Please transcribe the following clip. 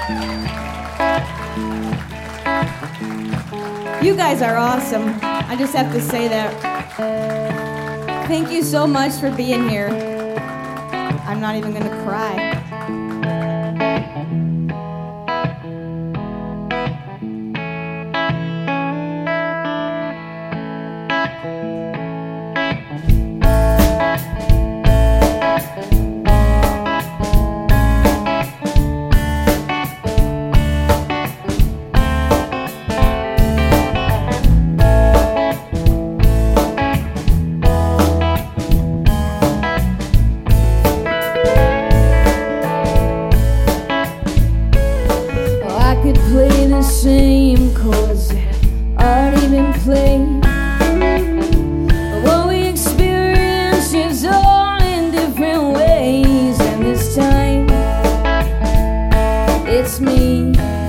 You guys are awesome. I just have to say that. Thank you so much for being here. I'm not even gonna cry. Play the same chords that already been played, but what we experience is all in different ways, and this time it's me.